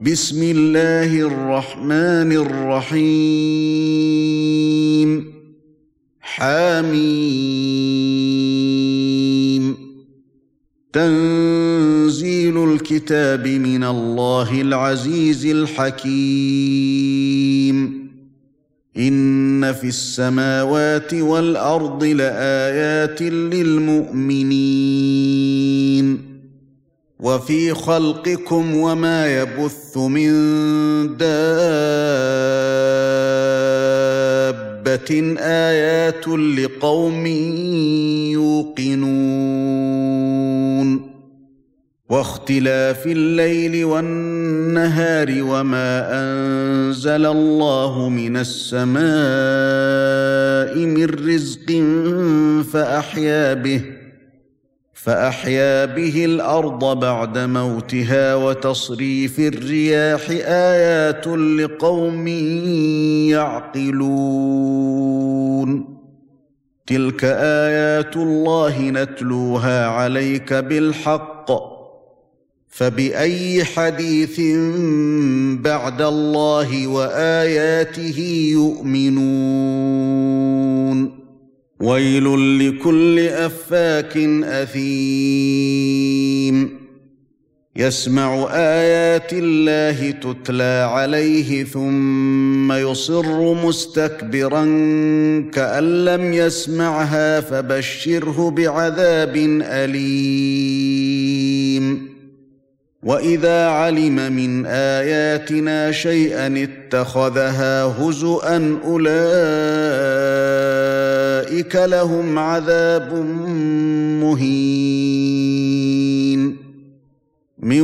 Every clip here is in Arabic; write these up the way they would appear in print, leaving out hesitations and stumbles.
بسم الله الرحمن الرحيم حميم تنزيل الكتاب من الله العزيز الحكيم إن في السماوات والأرض لآيات للمؤمنين وفي خلقكم وما يبث من دابة آيات لقوم يوقنون واختلاف الليل والنهار وما أنزل الله من السماء من رزق فأحيا به الأرض بعد موتها وتصريف الرياح آيات لقوم يعقلون تلك آيات الله نتلوها عليك بالحق فبأي حديث بعد الله وآياته يؤمنون ويل لكل أفاك أثيم يسمع آيات الله تتلى عليه ثم يصر مستكبرا كأن لم يسمعها فبشره بعذاب أليم وإذا علم من آياتنا شيئا اتخذها هزؤا أولئك لهم عذاب مهين من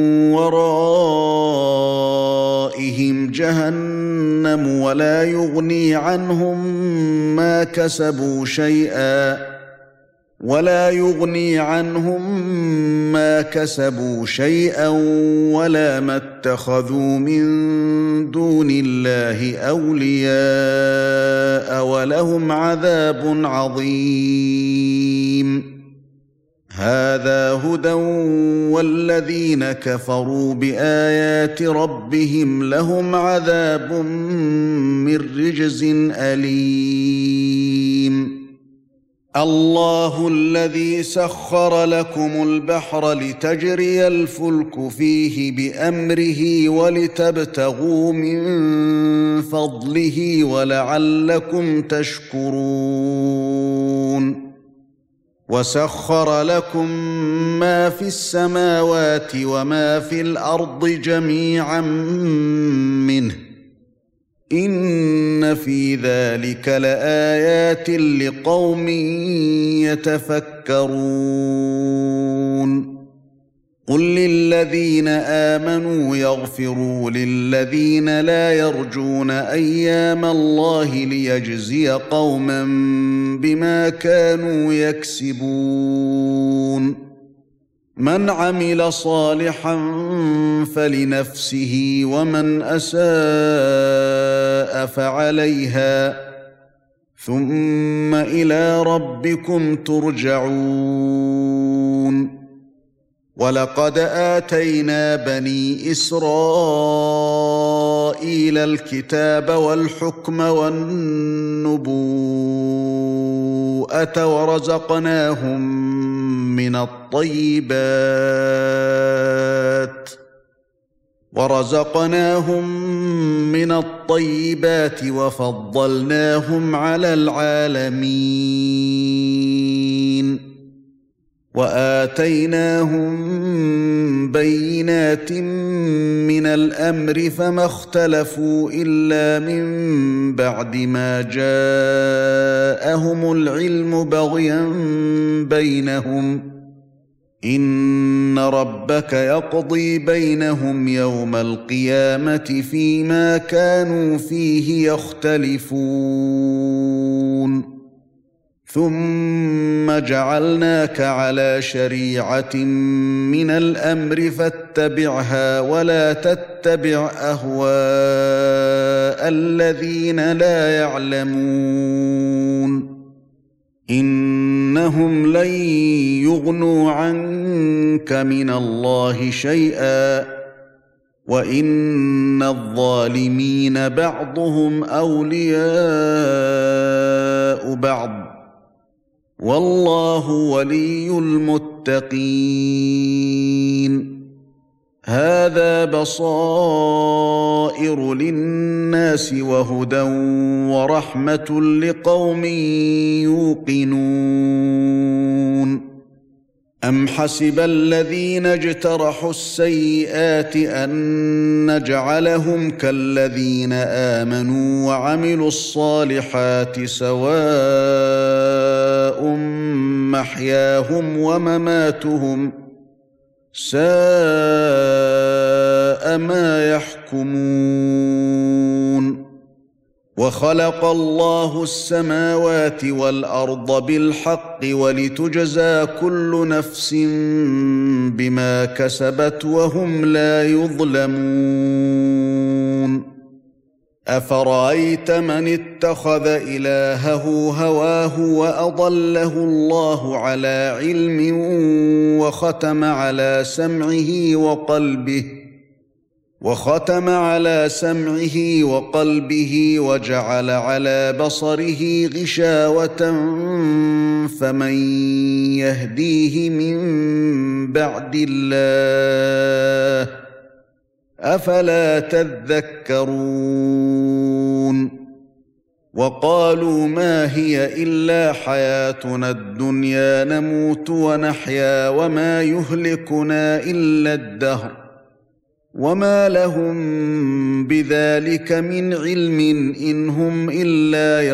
ورائهم جهنم ولا يغني عنهم ما كسبوا شيئا ولا ما اتخذوا من دون الله أولياء ولهم عذاب عظيم هذا هدى والذين كفروا بآيات ربهم لهم عذاب من رجز أليم الله الذي سخر لكم البحر لتجري الفلك فيه بأمره ولتبتغوا من فضله ولعلكم تشكرون وسخر لكم ما في السماوات وما في الأرض جميعا منه إن في ذلك لآيات لقوم يتفكرون قل للذين آمنوا يغفروا للذين لا يرجون أيام الله ليجزي قوما بما كانوا يكسبون من عمل صالحا فلنفسه ومن أساء فعليها ثم إلى ربكم ترجعون ولقد آتينا بني إسرائيل الكتاب والحكم والنبوءة ورزقناهم من الطيبات وفضلناهم على العالمين وآتيناهم بينات من الأمر فما اختلفوا إلا من بعد ما جاءهم العلم بغيا بينهم إن ربك يقضي بينهم يوم القيامة فيما كانوا فيه يختلفون ثم جعلناك على شريعة من الأمر فاتبعها ولا تتبع أهواء الذين لا يعلمون إنهم لن يغنوا عنك من الله شيئا وان الظالمين بعضهم اولياء بعض والله ولي المتقين. هذا بصائر للناس وهدى ورحمة لقوم يوقنون. أم حسب الذين اجترحوا السيئات أن نجعلهم كالذين آمنوا وعملوا الصالحات سواء محياهم ومماتهم ساء ما يحكمون. وخلق الله السماوات والأرض بالحق ولتجزى كل نفس بما كسبت وهم لا يظلمون. أفرأيت من اتخذ إلهه هواه وأضله الله على علم وختم على سمعه وقلبه وجعل على بصره غشاوة فمن يهديه من بعد الله أفلا تذكرون. وقالوا ما هي إلا حياتنا الدنيا نموت ونحيا وما يهلكنا إلا الدهر وما لهم بذلك من علم إن هم إلا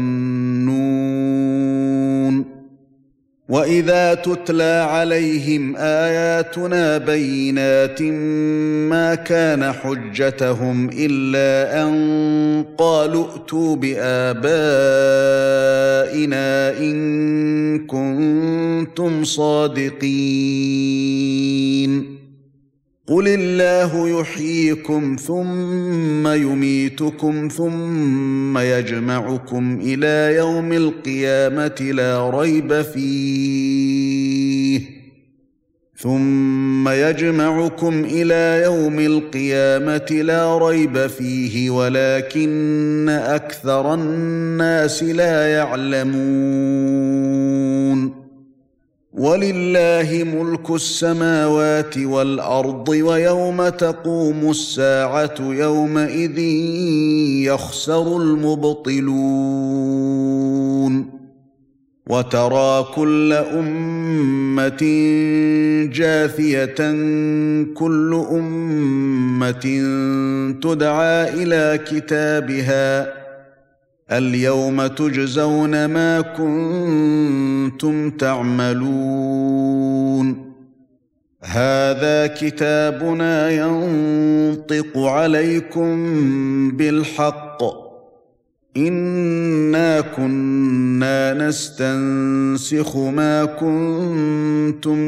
يظنون. وإذا تتلى عليهم آياتنا بينات ما كان حجتهم إلا أن قالوا ائتوا بآبائنا إن كنتم صادقين. قل الله يحييكم ثم يميتكم ثم يجمعكم إلى يوم القيامة لا ريب فيه ولكن أكثر الناس لا يعلمون. ولله ملك السماوات والأرض ويوم تقوم الساعة يومئذ يخسر المبطلون. وترى كل أمة جاثية كل أمة تدعى إلى كتابها اليوم تجزون ما كنتم تعملون. هذا كتابنا ينطق عليكم بالحق إنا كنا نستنسخ ما كنتم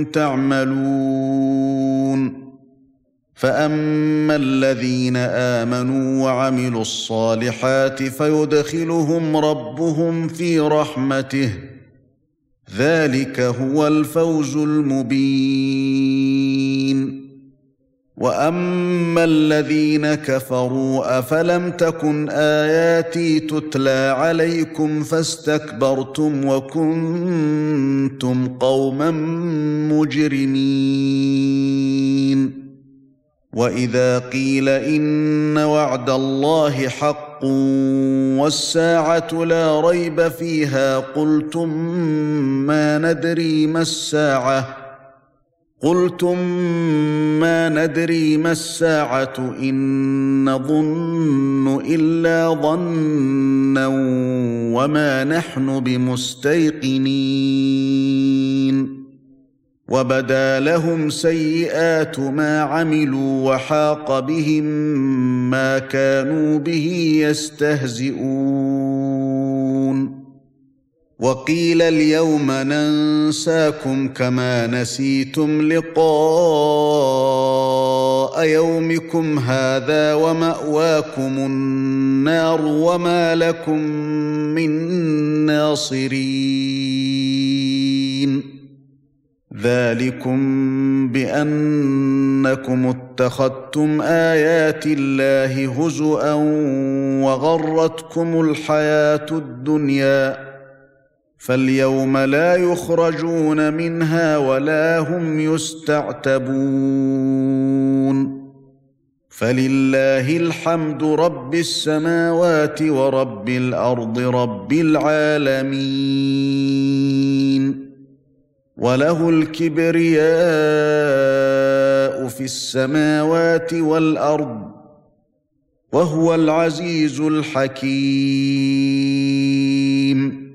تعملون. فأما الذين آمنوا وعملوا الصالحات فيدخلهم ربهم في رحمته ذلك هو الفوز المبين. وأما الذين كفروا أفلم تكن آياتي تتلى عليكم فاستكبرتم وكنتم قوما مجرمين. وإذا قيل إن وعد الله حق والساعة لا ريب فيها قلتم ما ندري ما الساعة إن نظن إلا ظنا وما نحن بمستيقنين. وبدا لهم سيئات ما عملوا وحاق بهم ما كانوا به يستهزئون. وقيل اليوم ننساكم كما نسيتم لقاء يومكم هذا ومأواكم النار وما لكم من ناصرين. ذلكم بأنكم اتخذتم آيات الله هزؤا وغرتكم الحياة الدنيا فاليوم لا يخرجون منها ولا هم يستعتبون فلله الحمد رب السماوات ورب الأرض رب العالمين وله الكبرياء في السماوات والأرض وهو العزيز الحكيم